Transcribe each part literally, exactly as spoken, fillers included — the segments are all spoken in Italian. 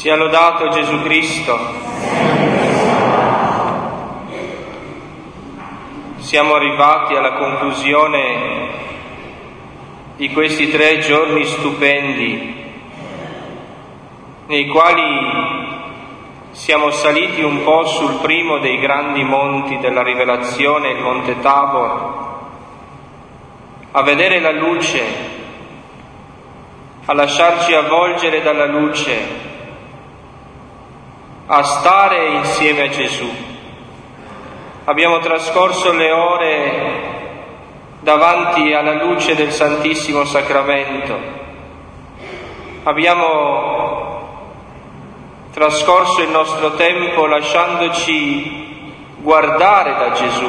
Sia lodato Gesù Cristo. Siamo arrivati alla conclusione di questi tre giorni stupendi, nei quali siamo saliti un po' sul primo dei grandi monti della rivelazione, il Monte Tabor, a vedere la luce, a lasciarci avvolgere dalla luce, a stare insieme a Gesù. Abbiamo trascorso le ore davanti alla luce del Santissimo Sacramento. Abbiamo trascorso il nostro tempo lasciandoci guardare da Gesù.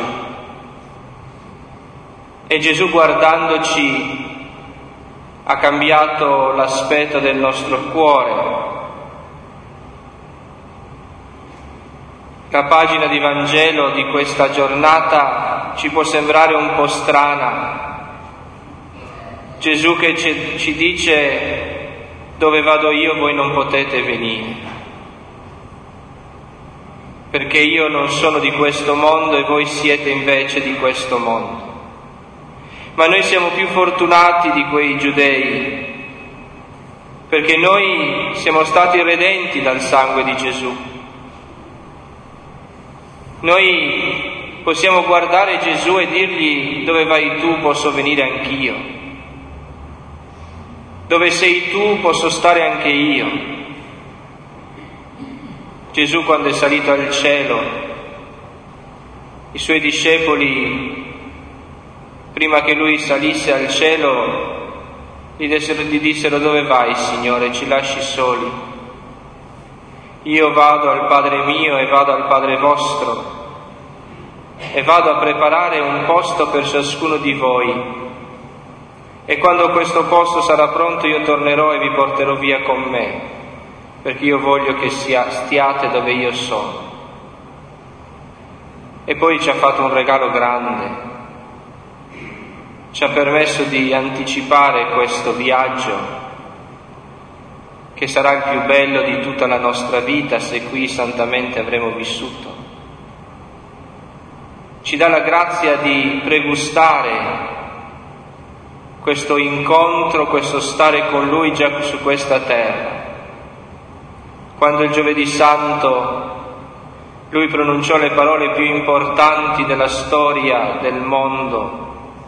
E Gesù, guardandoci, ha cambiato l'aspetto del nostro cuore. La pagina di Vangelo di questa giornata ci può sembrare un po' strana. Gesù che ci, ci dice: dove vado io voi non potete venire, perché io non sono di questo mondo e voi siete invece di questo mondo. Ma noi siamo più fortunati di quei giudei, perché noi siamo stati redenti dal sangue di Gesù. Noi possiamo guardare Gesù e dirgli: dove vai tu posso venire anch'io, dove sei tu posso stare anche io. Gesù, quando è salito al cielo, i suoi discepoli, prima che lui salisse al cielo, gli dissero, gli dissero: dove vai, Signore? Ci lasci soli? Io vado al Padre mio e vado al Padre vostro e vado a preparare un posto per ciascuno di voi. E quando questo posto sarà pronto io tornerò e vi porterò via con me, perché io voglio che sia, stiate dove io sono. E poi ci ha fatto un regalo grande. Ci ha permesso di anticipare questo viaggio, che sarà il più bello di tutta la nostra vita se qui santamente avremo vissuto. Ci dà la grazia di pregustare questo incontro, questo stare con Lui già su questa terra. Quando il Giovedì Santo Lui pronunciò le parole più importanti della storia del mondo,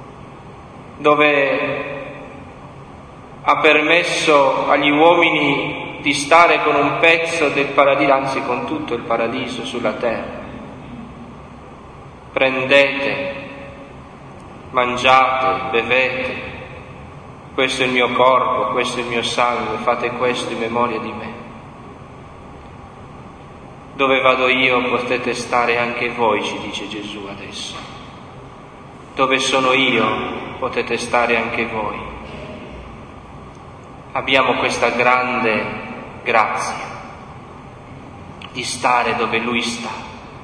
dove ha permesso agli uomini di stare con un pezzo del paradiso, anzi con tutto il paradiso sulla terra. Prendete, mangiate, bevete, questo è il mio corpo, questo è il mio sangue, fate questo in memoria di me. Dove vado io potete stare anche voi, ci dice Gesù adesso. Dove sono io potete stare anche voi. Abbiamo questa grande grazia di stare dove Lui sta,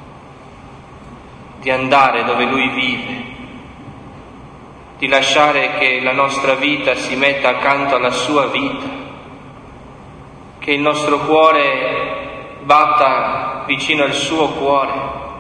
di andare dove Lui vive, di lasciare che la nostra vita si metta accanto alla Sua vita, che il nostro cuore batta vicino al Suo cuore.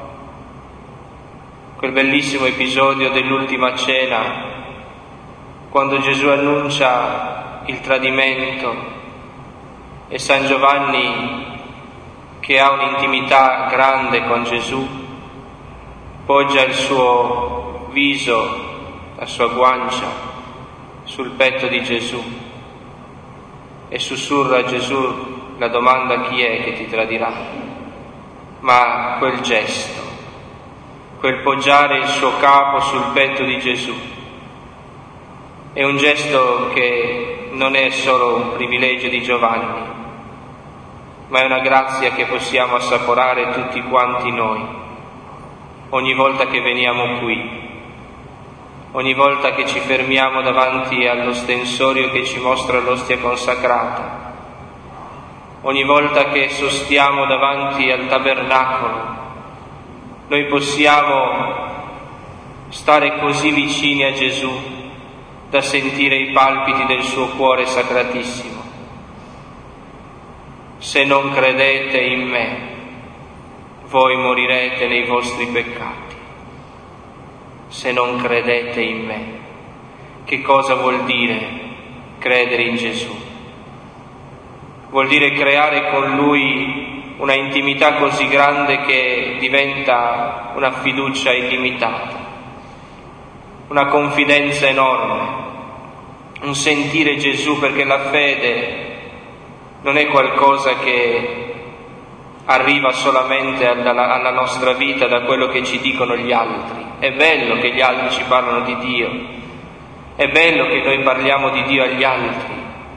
Quel bellissimo episodio dell'ultima cena, quando Gesù annuncia il tradimento e San Giovanni, che ha un'intimità grande con Gesù, poggia il suo viso, la sua guancia sul petto di Gesù e sussurra a Gesù la domanda: chi è che ti tradirà? Ma quel gesto, quel poggiare il suo capo sul petto di Gesù, è un gesto che non è solo un privilegio di Giovanni, ma è una grazia che possiamo assaporare tutti quanti noi, ogni volta che veniamo qui, ogni volta che ci fermiamo davanti all'ostensorio che ci mostra l'ostia consacrata, ogni volta che sostiamo davanti al tabernacolo. Noi possiamo stare così vicini a Gesù da sentire i palpiti del suo cuore sacratissimo. se non credete in me, voi morirete nei vostri peccati. Se non credete in me. Che cosa vuol dire credere in Gesù? Vuol dire creare con Lui una intimità così grande che diventa una fiducia illimitata, una confidenza enorme, un sentire Gesù, perché la fede non è qualcosa che arriva solamente alla, alla nostra vita da quello che ci dicono gli altri. È bello che gli altri ci parlano di Dio, è bello che noi parliamo di Dio agli altri,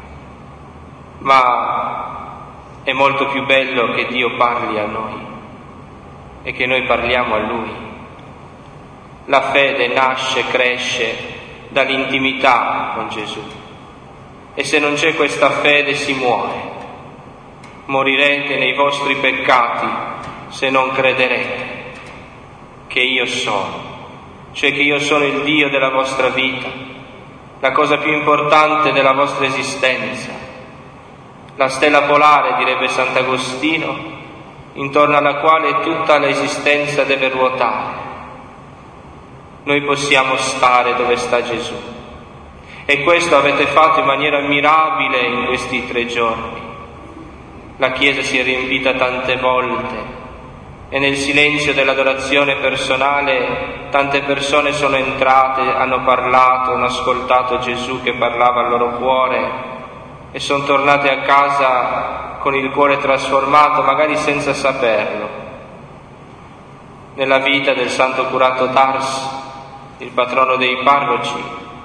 ma è molto più bello che Dio parli a noi e che noi parliamo a Lui. La fede nasce, cresce dall'intimità con Gesù, e se non c'è questa fede si muore. Morirete nei vostri peccati se non crederete che io sono, cioè che io sono il Dio della vostra vita, la cosa più importante della vostra esistenza, la stella polare, direbbe Sant'Agostino, intorno alla quale tutta l'esistenza deve ruotare. Noi possiamo stare dove sta Gesù, e questo avete fatto in maniera mirabile in questi tre giorni. La Chiesa si è riempita tante volte e nel silenzio dell'adorazione personale tante persone sono entrate, hanno parlato, hanno ascoltato Gesù che parlava al loro cuore e sono tornate a casa con il cuore trasformato, magari senza saperlo. Nella vita del Santo Curato d'Ars, il patrono dei parroci,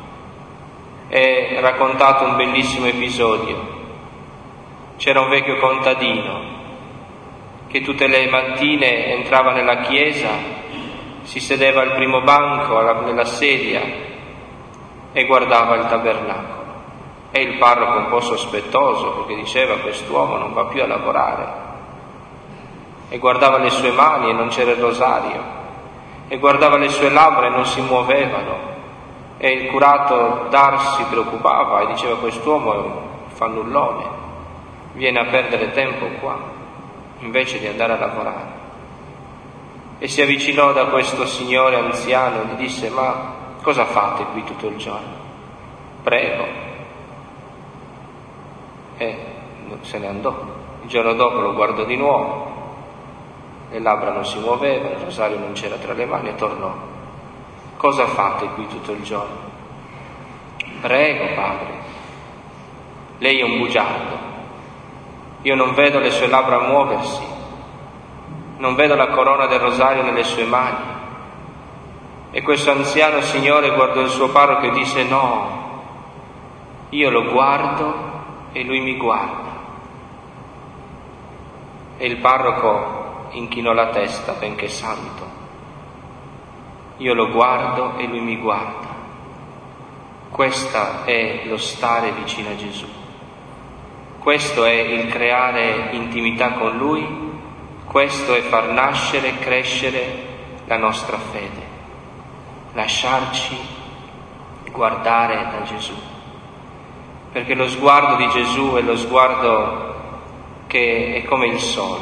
è raccontato un bellissimo episodio. C'era un vecchio contadino che tutte le mattine entrava nella chiesa, si sedeva al primo banco, nella sedia, e guardava il tabernacolo. E il parroco, un po' sospettoso, perché diceva: quest'uomo non va più a lavorare. E guardava le sue mani e non c'era il rosario, e guardava le sue labbra e non si muovevano. E il curato d'Ars si preoccupava e diceva: quest'uomo è un fannullone, viene a perdere tempo qua invece di andare a lavorare. E si avvicinò da questo signore anziano e gli disse: ma cosa fate qui tutto il giorno? Prego. E se ne andò. Il giorno dopo lo guardò di nuovo, le labbra non si muovevano, il rosario non c'era tra le mani, e tornò. Cosa fate qui tutto il giorno? Prego, padre. Lei è un bugiardo. Io non vedo le sue labbra muoversi, non vedo la corona del rosario nelle sue mani. E questo anziano signore guardò il suo parroco e disse: no, io lo guardo e lui mi guarda. E il parroco inchinò la testa, benché santo. Io lo guardo e lui mi guarda. Questo è lo stare vicino a Gesù. Questo è il creare intimità con Lui, questo è far nascere e crescere la nostra fede, lasciarci guardare da Gesù. Perché lo sguardo di Gesù è lo sguardo che è come il sole.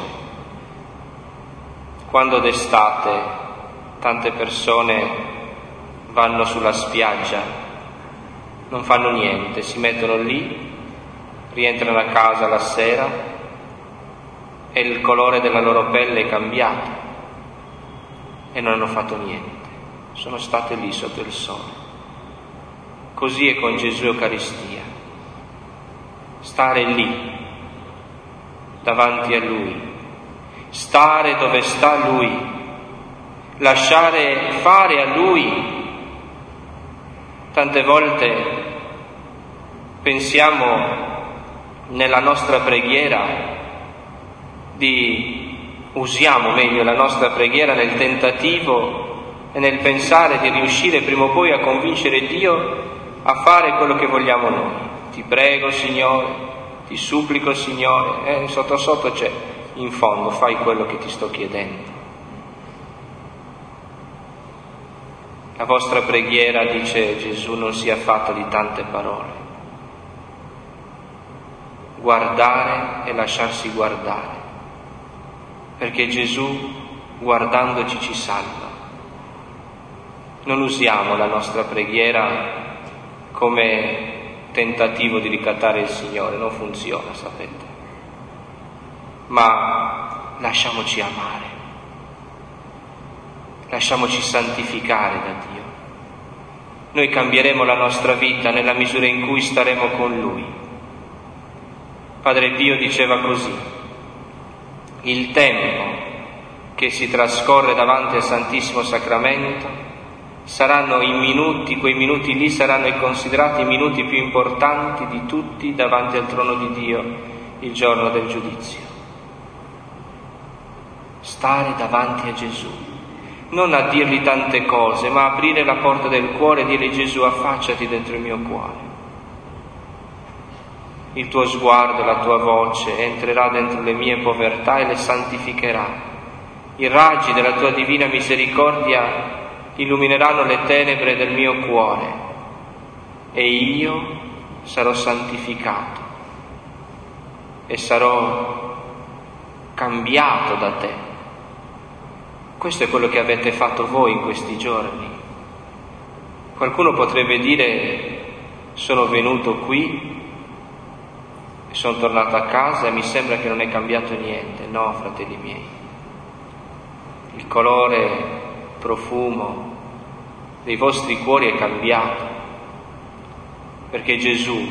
Quando d'estate tante persone vanno sulla spiaggia, non fanno niente, si mettono lì, rientrano a casa la sera e il colore della loro pelle è cambiato e non hanno fatto niente, sono state lì sotto il sole. Così è con Gesù Eucaristia, stare lì davanti a Lui, stare dove sta Lui, lasciare fare a Lui. Tante volte pensiamo nella nostra preghiera di usiamo meglio la nostra preghiera nel tentativo e nel pensare di riuscire prima o poi a convincere Dio a fare quello che vogliamo noi. Ti prego, Signore, ti supplico, Signore, e sotto sotto c'è: in fondo fai quello che ti sto chiedendo. La vostra preghiera, dice Gesù, non sia fatta di tante parole, guardare e lasciarsi guardare, perché Gesù, guardandoci, ci salva. Non usiamo la nostra preghiera come tentativo di ricattare il Signore, non funziona, sapete, ma lasciamoci amare, lasciamoci santificare da Dio. Noi cambieremo la nostra vita nella misura in cui staremo con Lui. Padre Pio diceva così: il tempo che si trascorre davanti al Santissimo Sacramento saranno i minuti, quei minuti lì saranno considerati i minuti più importanti di tutti davanti al trono di Dio il giorno del giudizio. Stare davanti a Gesù, non a dirgli tante cose, ma aprire la porta del cuore e dire: Gesù, affacciati dentro il mio cuore. Il tuo sguardo, la tua voce entrerà dentro le mie povertà e le santificherà. I raggi della tua divina misericordia illumineranno le tenebre del mio cuore e io sarò santificato e sarò cambiato da te. Questo è quello che avete fatto voi in questi giorni. Qualcuno potrebbe dire: sono venuto qui e sono tornato a casa e mi sembra che non è cambiato niente. No, fratelli miei, il colore, profumo dei vostri cuori è cambiato, perché Gesù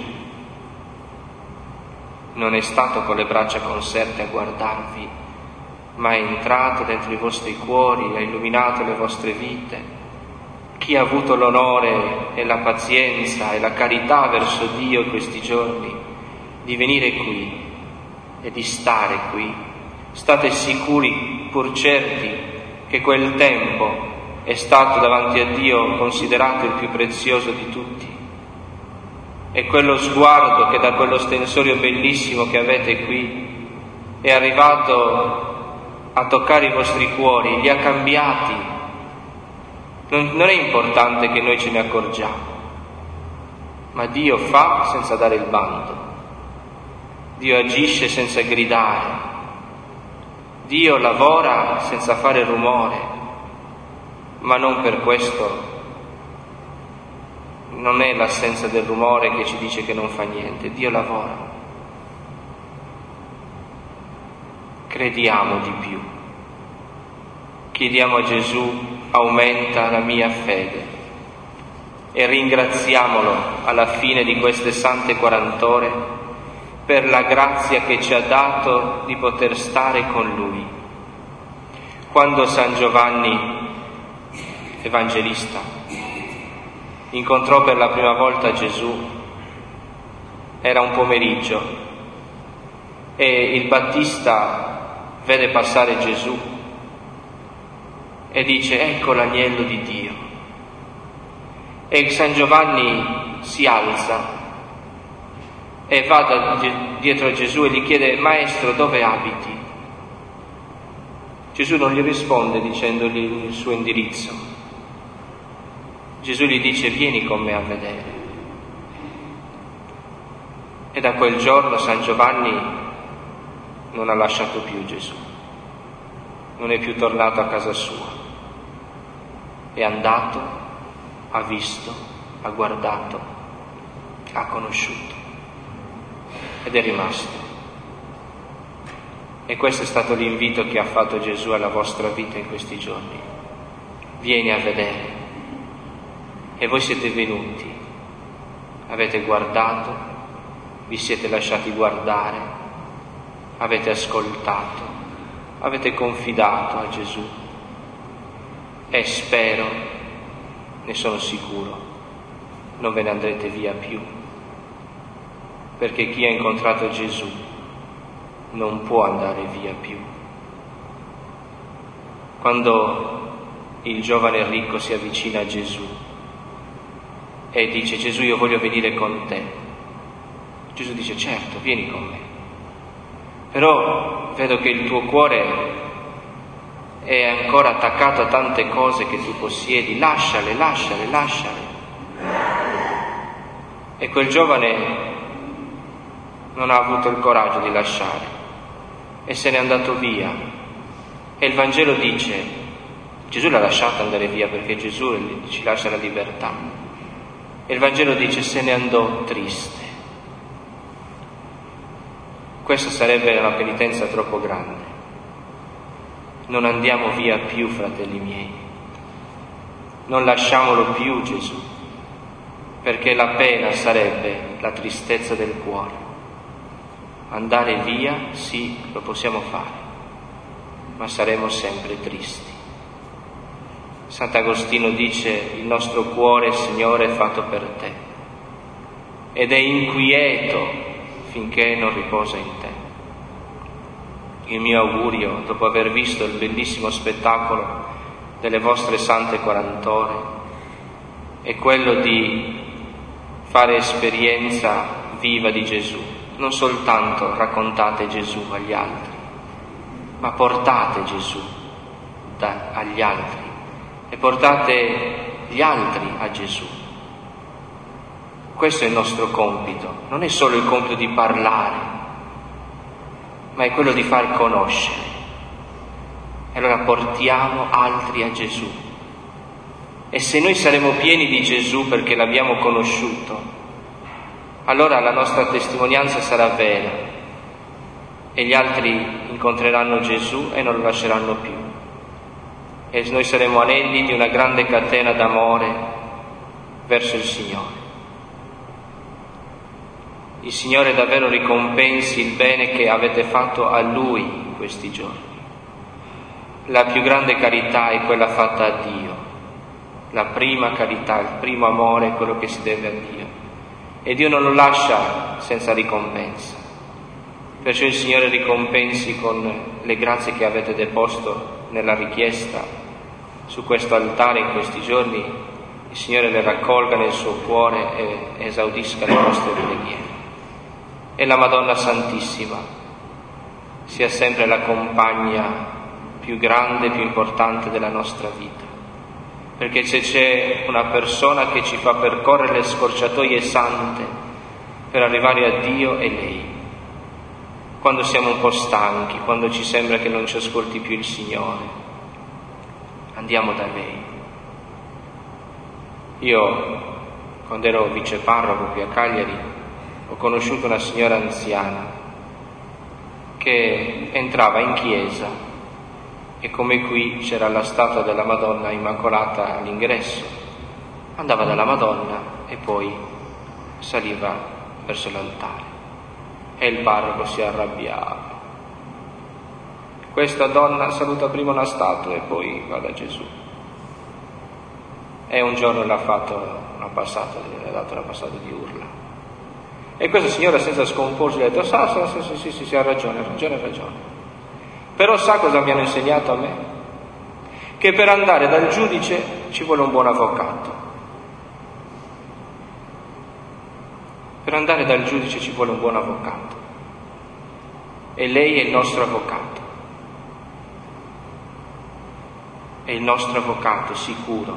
non è stato con le braccia conserte a guardarvi, ma è entrato dentro i vostri cuori, ha illuminato le vostre vite. Chi ha avuto l'onore e la pazienza e la carità verso Dio in questi giorni di venire qui e di stare qui, state sicuri, pur certi, che quel tempo è stato davanti a Dio considerato il più prezioso di tutti. E quello sguardo che da quello stensorio bellissimo che avete qui è arrivato a toccare i vostri cuori, li ha cambiati. Non, non è importante che noi ce ne accorgiamo, ma Dio fa senza dare il bando, Dio agisce senza gridare, Dio lavora senza fare rumore. Ma non per questo, non è l'assenza del rumore che ci dice che non fa niente. Dio lavora. Crediamo di più. Chiediamo a Gesù: aumenta la mia fede, e ringraziamolo alla fine di queste sante quarant'ore per la grazia che ci ha dato di poter stare con Lui. Quando San Giovanni Evangelista incontrò per la prima volta Gesù, era un pomeriggio e il Battista vede passare Gesù e dice: ecco l'agnello di Dio. E San Giovanni si alza e va da, dietro a Gesù e gli chiede: Maestro, dove abiti? Gesù non gli risponde dicendogli il suo indirizzo. Gesù gli dice: vieni con me a vedere. E da quel giorno San Giovanni non ha lasciato più Gesù, non è più tornato a casa sua, è andato, ha visto, ha guardato, ha conosciuto ed è rimasto. E questo è stato l'invito che ha fatto Gesù alla vostra vita in questi giorni: vieni a vedere. E voi siete venuti, avete guardato, vi siete lasciati guardare, avete ascoltato, avete confidato a Gesù e spero, ne sono sicuro, non ve ne andrete via più, perché chi ha incontrato Gesù non può andare via più. Quando il giovane ricco si avvicina a Gesù e dice: Gesù, io voglio venire con te, Gesù dice: certo, vieni con me, però vedo che il tuo cuore è ancora attaccato a tante cose che tu possiedi, lasciale, lasciale, lasciale. E quel giovane non ha avuto il coraggio di lasciare e se n'è andato via. E il Vangelo dice, Gesù l'ha lasciato andare via perché Gesù ci lascia la libertà. E il Vangelo dice, se ne andò triste. Questa sarebbe una penitenza troppo grande. Non andiamo via più, fratelli miei. Non lasciamolo più Gesù, perché la pena sarebbe la tristezza del cuore. Andare via, sì, lo possiamo fare, ma saremo sempre tristi. Sant'Agostino dice, il nostro cuore, Signore, è fatto per te ed è inquieto finché non riposa in te. Il mio augurio, dopo aver visto il bellissimo spettacolo delle vostre sante quarant'ore, è quello di fare esperienza viva di Gesù. Non soltanto raccontate Gesù agli altri, ma portate Gesù da, agli altri e portate gli altri a Gesù. Questo è il nostro compito, non è solo il compito di parlare, ma è quello di far conoscere. E allora portiamo altri a Gesù. E se noi saremo pieni di Gesù perché l'abbiamo conosciuto, allora la nostra testimonianza sarà vera e gli altri incontreranno Gesù e non lo lasceranno più. E noi saremo anelli di una grande catena d'amore verso il Signore. Il Signore davvero ricompensi il bene che avete fatto a Lui in questi giorni. La più grande carità è quella fatta a Dio. La prima carità, il primo amore è quello che si deve a Dio. E Dio non lo lascia senza ricompensa. Perciò il Signore ricompensi con le grazie che avete deposto nella richiesta su questo altare in questi giorni. Il Signore le raccolga nel suo cuore e esaudisca le vostre preghiere. E la Madonna Santissima sia sempre la compagna più grande, più importante della nostra vita. Perché se c'è una persona che ci fa percorrere le scorciatoie sante per arrivare a Dio è lei. Quando siamo un po' stanchi, quando ci sembra che non ci ascolti più il Signore, andiamo da lei. Io, quando ero viceparroco qui a Cagliari, ho conosciuto una signora anziana che entrava in chiesa e come qui c'era la statua della Madonna Immacolata all'ingresso, andava dalla Madonna e poi saliva verso l'altare e il parroco si arrabbiava. Questa donna saluta prima una statua e poi va da Gesù. E un giorno l'ha fatto una passata, gli ha dato una passata di urla. E questa signora senza scomporsi ha detto, sa, sa, sì, sì, sì, sì, ha ragione, ha ragione, ha ragione. Però sa cosa mi hanno insegnato a me? Che per andare dal giudice ci vuole un buon avvocato. Per andare dal giudice ci vuole un buon avvocato. E lei è il nostro avvocato. È il nostro avvocato, sicuro.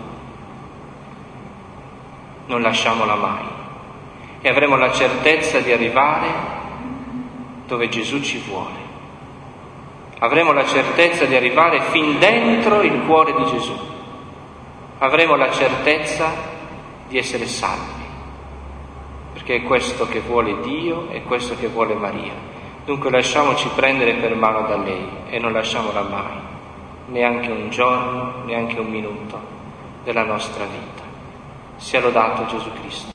Non lasciamola mai. E avremo la certezza di arrivare dove Gesù ci vuole. Avremo la certezza di arrivare fin dentro il cuore di Gesù. Avremo la certezza di essere salvi, perché è questo che vuole Dio, è questo che vuole Maria. Dunque lasciamoci prendere per mano da lei e non lasciamola mai, neanche un giorno, neanche un minuto della nostra vita. Sia lodato Gesù Cristo.